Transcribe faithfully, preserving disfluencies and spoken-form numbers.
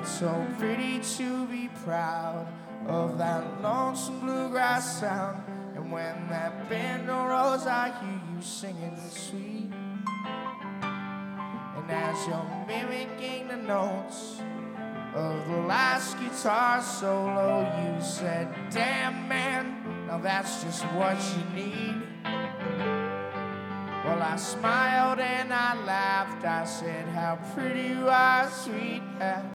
it's so pretty to be proud of that lonesome bluegrass sound. And when that band rolls, I hear you singing sweet. And as you're mimicking the notes of the last guitar solo, you said, damn man, now that's just what you need. Well, I smiled and I laughed, I said, how pretty you are, sweetheart.